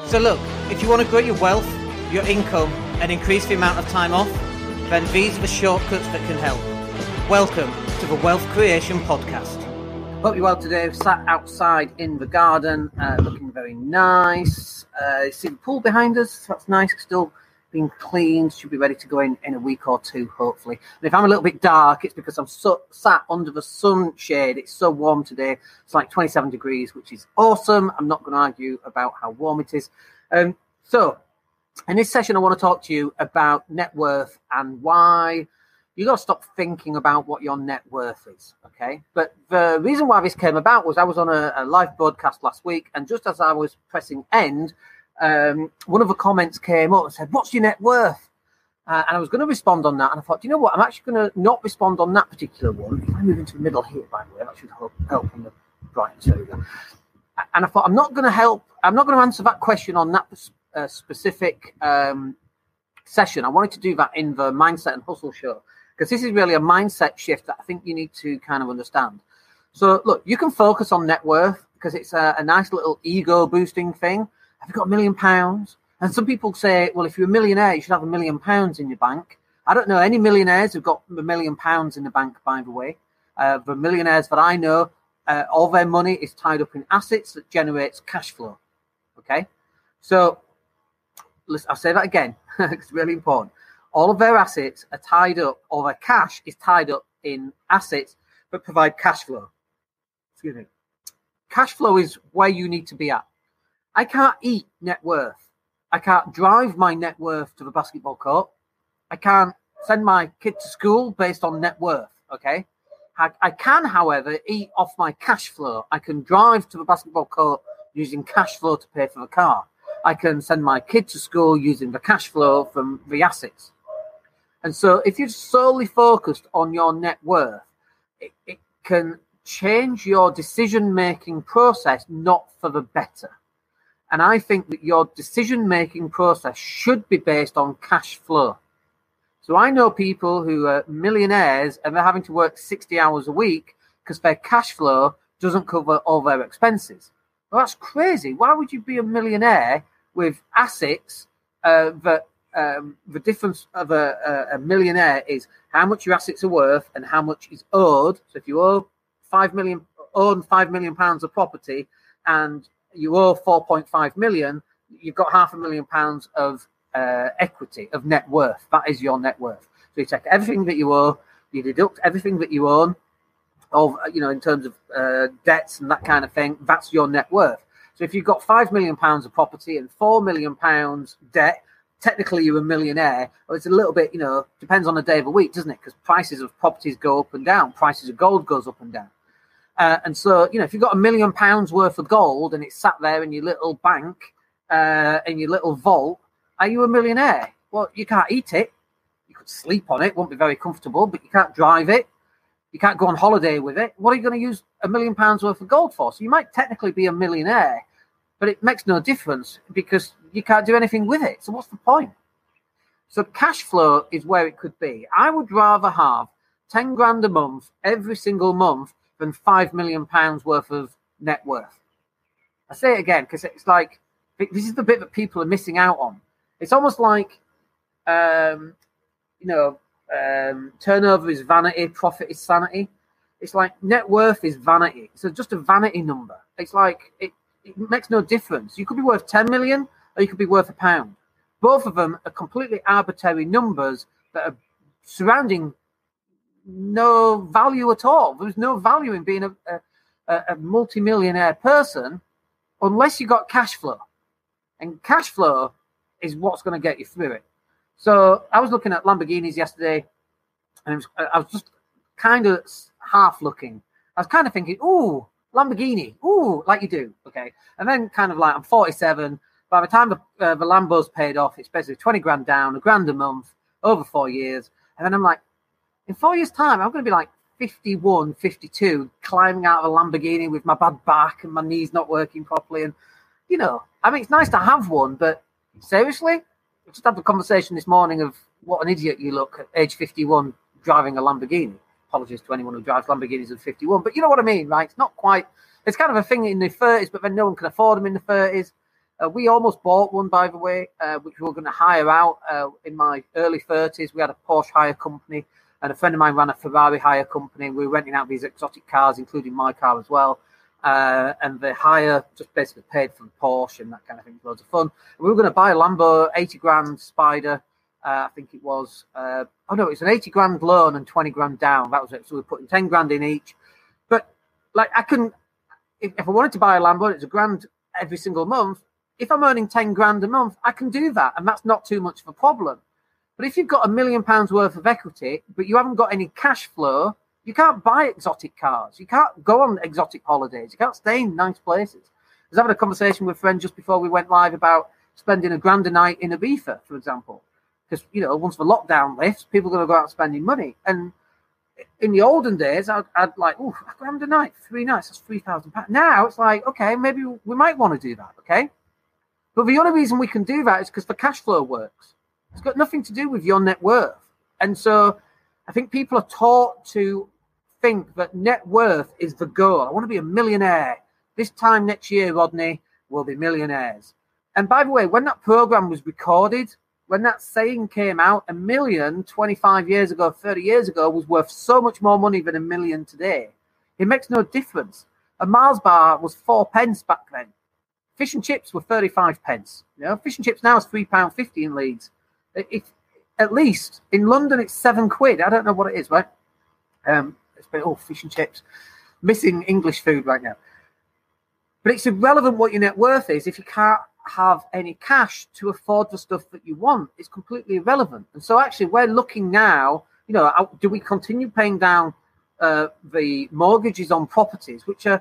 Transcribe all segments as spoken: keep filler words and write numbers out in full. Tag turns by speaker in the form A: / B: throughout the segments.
A: So look, if you want to grow your wealth, your income, and increase the amount of time off, then these are the shortcuts that can help. Welcome to the Wealth Creation Podcast. Hope you're well today. I've sat outside in the garden, uh, looking very nice. Uh, you see the pool behind us? That's nice. It's still being cleaned. Should be ready to go in in a week or two, hopefully. And if I'm a little bit dark, it's because I'm so, sat under the sunshade. It's so warm today. It's like twenty-seven degrees, which is awesome. I'm not going to argue about how warm it is. Um, so, in this session, I want to talk to you about net worth and why you got to stop thinking about what your net worth is, okay? But the reason why this came about was I was on a, a live broadcast last week, and just as I was pressing end, um, one of the comments came up and said, "What's your net worth?" Uh, and I was going to respond on that, and I thought, do you know what? I'm actually going to not respond on that particular one. If I move into the middle here, by the way, that should help, help in the brightness. There we go. And I thought, I'm not going to help. I'm not going to answer that question on that uh, specific um, session. I wanted to do that in the Mindset and Hustle show, because this is really a mindset shift that I think you need to kind of understand. So, look, you can focus on net worth because it's a, a nice little ego-boosting thing. Have you got a million pounds? And some people say, well, if you're a millionaire, you should have a million pounds in your bank. I don't know any millionaires who've got a million pounds in the bank, by the way. Uh, the millionaires that I know, uh, all their money is tied up in assets that generates cash flow. Okay? So, listen, I'll say that again. It's really important. All of their assets are tied up, or their cash is tied up in assets that provide cash flow. Excuse me. Cash flow is where you need to be at. I can't eat net worth. I can't drive my net worth to the basketball court. I can't send my kid to school based on net worth, okay? I, I can, however, eat off my cash flow. I can drive to the basketball court using cash flow to pay for the car. I can send my kid to school using the cash flow from the assets. And so if you're solely focused on your net worth, it, it can change your decision-making process, not for the better. And I think that your decision-making process should be based on cash flow. So I know people who are millionaires and they're having to work sixty hours a week because their cash flow doesn't cover all their expenses. Well, that's crazy. Why would you be a millionaire with assets uh, that um, the difference of a, a, a millionaire is how much your assets are worth and how much is owed. So if you owe five million, own five million pounds of property and you owe four point five million, you've got half a million pounds of uh, equity, of net worth. That is your net worth. So you take everything that you owe, you deduct everything that you own, of, you know, in terms of uh, debts and that kind of thing, that's your net worth. So if you've got five million pounds of property and four million pounds debt, technically you're a millionaire. Well, it's a little bit, you know, depends on the day of the week, doesn't it? Because prices of properties go up and down. Prices of gold goes up and down. Uh, and so, you know, if you've got a million pounds worth of gold and it's sat there in your little bank, uh, in your little vault, are you a millionaire? Well, you can't eat it. You could sleep on it, won't be very comfortable, but you can't drive it. You can't go on holiday with it. What are you going to use a million pounds worth of gold for? So you might technically be a millionaire, but it makes no difference because you can't do anything with it. So what's the point? So cash flow is where it could be. I would rather have ten grand a month every single month than five million pounds worth of net worth. I say it again because it's like, this is the bit that people are missing out on. It's almost like, um, you know, um, turnover is vanity, profit is sanity. It's like net worth is vanity. It's just a vanity number. It's like, it, it makes no difference. You could be worth ten million or you could be worth a pound. Both of them are completely arbitrary numbers that are surrounding no value at all. There's no value in being a, a, a multi-millionaire person unless you got cash flow. And cash flow is what's going to get you through it. So I was looking at Lamborghinis yesterday, and it was, I was just kind of half looking. I was kind of thinking, ooh, Lamborghini, ooh, like you do, okay? And then kind of like, I'm forty-seven. By the time the, uh, the Lambo's paid off, it's basically twenty grand down, a grand a month, over four years. And then I'm like, in four years' time, I'm going to be like fifty-one, fifty-two, climbing out of a Lamborghini with my bad back and my knees not working properly. And, you know, I mean, it's nice to have one, but seriously? I just had a conversation this morning of what an idiot you look at age fifty-one driving a Lamborghini. Apologies to anyone who drives Lamborghinis at fifty-one, but you know what I mean, right? It's not quite, it's kind of a thing in the thirties, but then no one can afford them in the thirties. Uh, we almost bought one, by the way, uh, which we were going to hire out uh, in my early thirties. We had a Porsche hire company, and a friend of mine ran a Ferrari hire company. We were renting out these exotic cars, including my car as well. Uh, and the hire just basically paid for the Porsche and that kind of thing. Loads of fun. And we were going to buy a Lambo eighty grand Spider. Uh, I think it was, uh, oh no, it's an eighty grand loan and twenty grand down. That was it. So we were putting ten grand in each. But like, I couldn't, if, if I wanted to buy a Lambo, it's a grand every single month. If I'm earning ten grand a month, I can do that. And that's not too much of a problem. But if you've got a million pounds worth of equity, but you haven't got any cash flow, you can't buy exotic cars. You can't go on exotic holidays. You can't stay in nice places. I was having a conversation with a friend just before we went live about spending a grand a night in Ibiza, for example. Because, you know, once the lockdown lifts, people are going to go out spending money. And in the olden days, I'd, I'd like, oh, a grand a night, three nights, that's three thousand pounds. Now it's like, okay, maybe we might want to do that, okay? But the only reason we can do that is because the cash flow works. It's got nothing to do with your net worth. And so I think people are taught to think that net worth is the goal. I want to be a millionaire. This time next year, Rodney, we'll be millionaires. And by the way, when that program was recorded, when that saying came out, a million twenty-five years ago, thirty years ago, was worth so much more money than a million today. It makes no difference. A Mars bar was four pence back then. Fish and chips were thirty-five pence. You know, fish and chips now is three pounds fifty in Leeds. If, at least in London, it's seven quid. I don't know what it is, right? Um, it's been, oh, fish and chips. Missing English food right now. But it's irrelevant what your net worth is if you can't have any cash to afford the stuff that you want. It's completely irrelevant. And so actually we're looking now, you know, do we continue paying down uh, the mortgages on properties, which are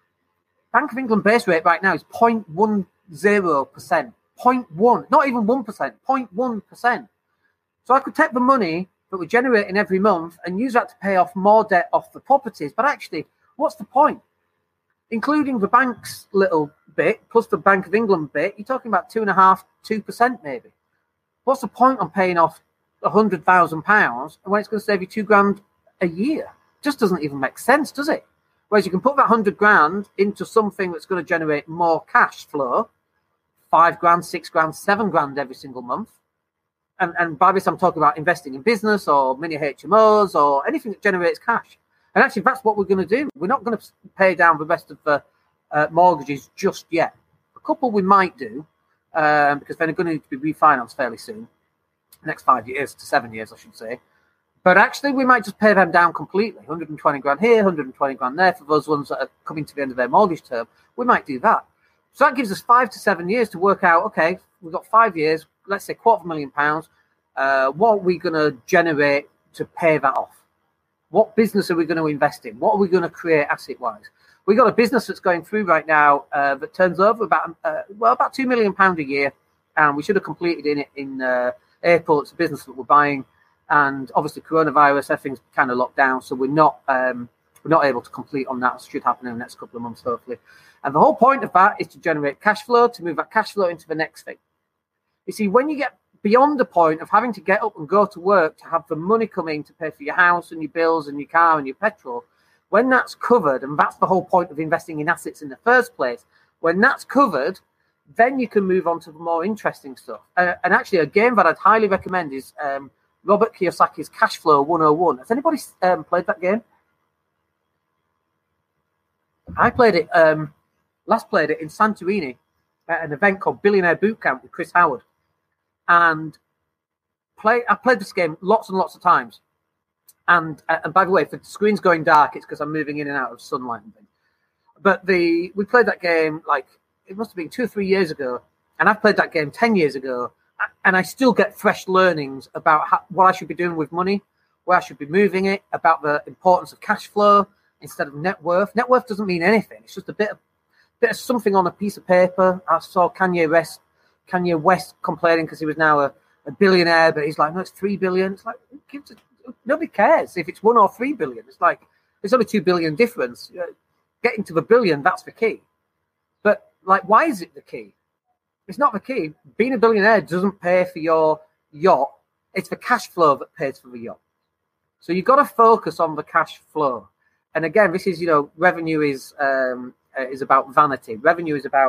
A: Bank of England base rate right now is zero point one zero percent. zero point one, not even one percent, zero point one percent. So I could take the money that we're generating every month and use that to pay off more debt off the properties. But actually, what's the point? Including the bank's little bit, plus the Bank of England bit, you're talking about two and a half, two percent maybe. What's the point on paying off a hundred thousand pounds when it's going to save you two grand a year? Just doesn't even make sense, does it? Whereas you can put that hundred grand into something that's going to generate more cash flow, five grand, six grand, seven grand every single month. And, and by this, I'm talking about investing in business or mini H M Os or anything that generates cash. And actually, that's what we're going to do. We're not going to pay down the rest of the uh, mortgages just yet. A couple we might do, um, because they're going to need to be refinanced fairly soon. Next five years to seven years, I should say. But actually, we might just pay them down completely. one hundred twenty grand here, one hundred twenty grand there for those ones that are coming to the end of their mortgage term. We might do that. So that gives us five to seven years to work out, okay, we've got five years, let's say quarter of a million pounds. Uh, what are we going to generate to pay that off? What business are we going to invest in? What are we going to create asset-wise? We've got a business that's going through right now uh, that turns over about, uh, well, about two million pounds a year. And we should have completed in it in uh, April. It's a business that we're buying. And obviously coronavirus, everything's kind of locked down. So we're not um, we're not able to complete on that. It should happen in the next couple of months, hopefully. And the whole point of that is to generate cash flow, to move that cash flow into the next thing. You see, when you get beyond the point of having to get up and go to work to have the money coming to pay for your house and your bills and your car and your petrol, when that's covered, and that's the whole point of investing in assets in the first place, when that's covered, then you can move on to the more interesting stuff. Uh, and actually, a game that I'd highly recommend is um, Robert Kiyosaki's Cash Flow one oh one. Has anybody um, played that game? I played it, um, last played it in Santorini at an event called Billionaire Bootcamp with Chris Howard. And play, I played this game lots and lots of times. And uh, and by the way, if the screen's going dark, it's because I'm moving in and out of sunlight and things. But the we played that game like, it must have been two or three years ago. And I've played that game ten years ago. And I still get fresh learnings about how, what I should be doing with money, where I should be moving it, about the importance of cash flow instead of net worth. Net worth doesn't mean anything. It's just a bit of, bit of something on a piece of paper. I saw Kanye West, Kanye West complaining because he was now a, a billionaire, but he's like, no, it's three billion. It's like, who gives a, nobody cares if it's one or three billion. It's like, there's only two billion difference. Getting to the billion, that's the key. But like, why is it the key? It's not the key. Being a billionaire doesn't pay for your yacht. It's the cash flow that pays for the yacht. So you've got to focus on the cash flow. And again, this is, you know, revenue is um, is about vanity. Revenue is about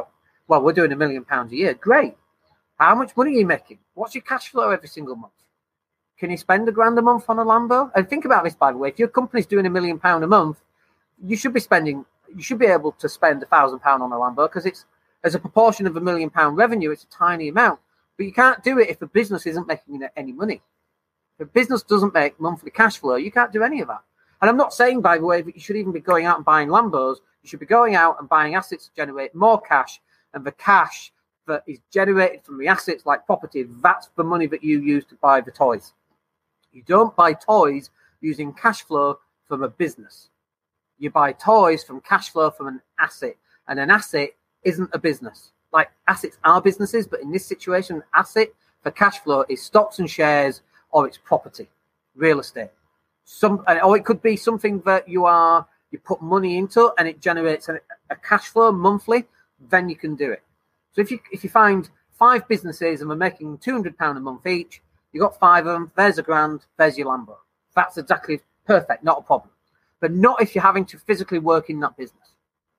A: Well, we're doing a million pounds a year. Great. How much money are you making? What's your cash flow every single month? Can you spend a grand a month on a Lambo? And think about this, by the way. If your company's doing a million pound a month, you should be spending, you should be able to spend a thousand pound on a Lambo, because it's, as a proportion of a million pound revenue, it's a tiny amount. But you can't do it if the business isn't making any money. If a business doesn't make monthly cash flow, you can't do any of that. And I'm not saying, by the way, that you should even be going out and buying Lambos. You should be going out and buying assets to generate more cash, and the cash that is generated from the assets, like property, that's the money that you use to buy the toys. You don't buy toys using cash flow from a business. You buy toys from cash flow from an asset, and an asset isn't a business. Like, assets are businesses, but in this situation, an asset for cash flow is stocks and shares, or it's property, real estate. Some, or it could be something that you are you put money into and it generates a, a cash flow monthly. Then you can do it. So if you if you find five businesses and we're making two hundred pounds a month each, you got five of them. There's a grand. There's your Lambo. That's exactly perfect. Not a problem. But not if you're having to physically work in that business.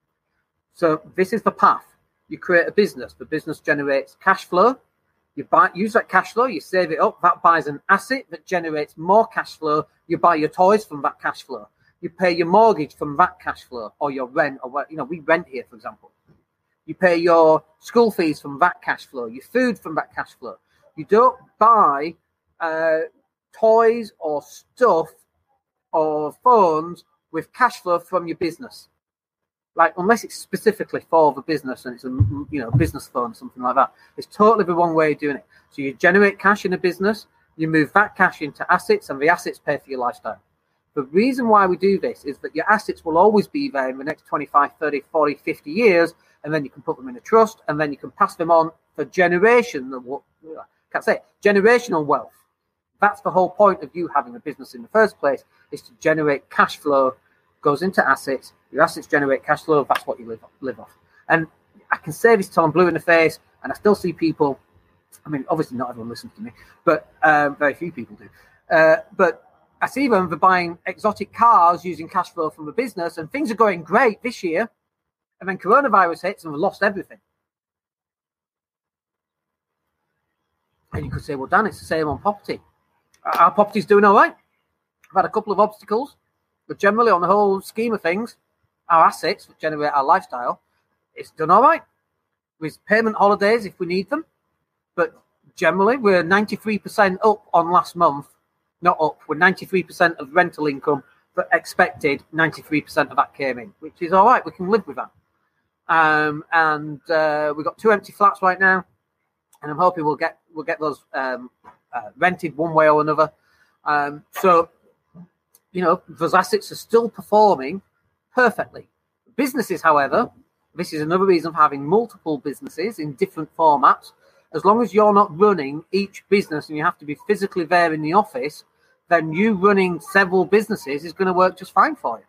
A: So this is the path. You create a business. The business generates cash flow. You buy, use that cash flow, you save it up. That buys an asset that generates more cash flow. You buy your toys from that cash flow. You pay your mortgage from that cash flow, or your rent, or what, you know, we rent here, for example. You pay your school fees from that cash flow, your food from that cash flow. You don't buy uh, toys or stuff or phones with cash flow from your business. Like, unless it's specifically for the business and it's a, you know, business phone or something like that. It's totally the wrong way of doing it. So you generate cash in a business, you move that cash into assets, and the assets pay for your lifestyle. The reason why we do this is that your assets will always be there in the next twenty-five, thirty, forty, fifty years, and then you can put them in a trust, and then you can pass them on for generation. I can't say it, generational wealth. That's the whole point of you having a business in the first place, is to generate cash flow, goes into assets. Your assets generate cash flow. That's what you live live off. And I can say this till I'm blue in the face, and I still see people. I mean, obviously not everyone listens to me, but um, very few people do. Uh, but I see them for buying exotic cars using cash flow from the business, and things are going great this year. And then coronavirus hits, and they've lost everything. And you could say, well, Dan, it's the same on property. Our property's doing all right. I've had a couple of obstacles, but generally, on the whole scheme of things, our assets that generate our lifestyle, it's done all right. With payment holidays if we need them. But generally, we're ninety-three percent up on last month. Not up. We're ninety-three percent of rental income, but expected ninety-three percent of that came in, which is all right. We can live with that. Um, and uh, we've got two empty flats right now, and I'm hoping we'll get we'll get those um, uh, rented one way or another. Um, so, you know, those assets are still performing perfectly. Businesses, however, this is another reason for having multiple businesses in different formats. As long as you're not running each business and you have to be physically there in the office, then you running several businesses is going to work just fine for you.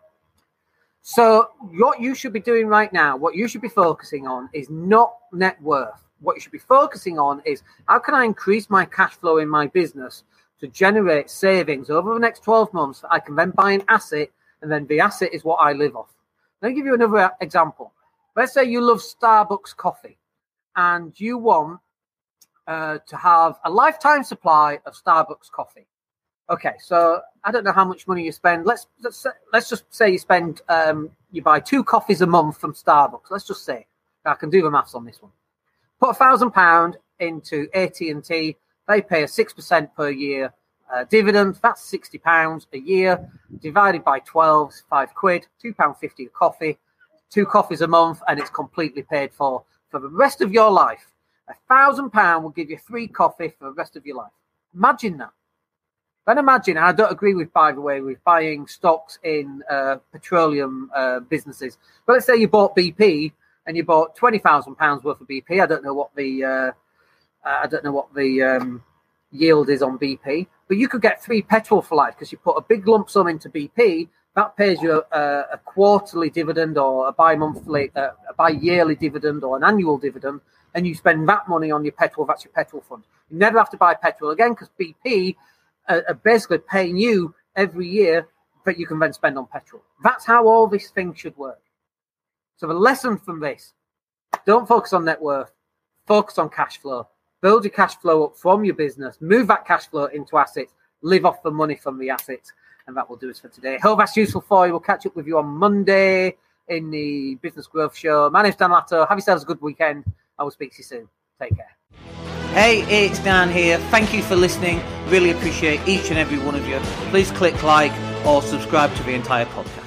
A: So what you should be doing right now, what you should be focusing on is not net worth. What you should be focusing on is, how can I increase my cash flow in my business to generate savings over the next twelve months that I can then buy an asset, and then the asset is what I live off. Let me give you another example. Let's say you love Starbucks coffee and you want uh, to have a lifetime supply of Starbucks coffee. Okay, so I don't know how much money you spend. Let's let's, let's just say you spend, um, you buy two coffees a month from Starbucks. Let's just say. I can do the maths on this one. Put a thousand pound into A T and T. They pay a six percent per year uh, dividend. That's sixty pounds a year. Divided by twelve, five quid, two pounds fifty a coffee. Two coffees a month, and it's completely paid for for the rest of your life. A thousand pound will give you three coffee for the rest of your life. Imagine that. Then imagine, and I don't agree with, by the way, with buying stocks in uh, petroleum uh, businesses. But let's say you bought B P and you bought twenty thousand pounds worth of B P. I don't know what the uh, I don't know what the um, yield is on B P, but you could get three petrol for life because you put a big lump sum into B P. That pays you a, a quarterly dividend or a bi-monthly, uh, a bi-yearly dividend or an annual dividend, and you spend that money on your petrol. That's your petrol fund. You never have to buy petrol again because B P are, are basically paying you every year that you can then spend on petrol. That's how all this thing should work. So the lesson from this Don't focus on net worth. Focus on cash flow. Build your cash flow up from your business. Move that cash flow into assets. Live off the money from the assets. And that will do us for today. Hope that's useful for you. We'll catch up with you on Monday in the Business Growth Show. My name's Dan Latto. Have yourselves a good weekend. I will speak to you soon. Take care. Hey, it's Dan here. Thank you for listening. Really appreciate each and every one of you. Please click like or subscribe to the entire podcast.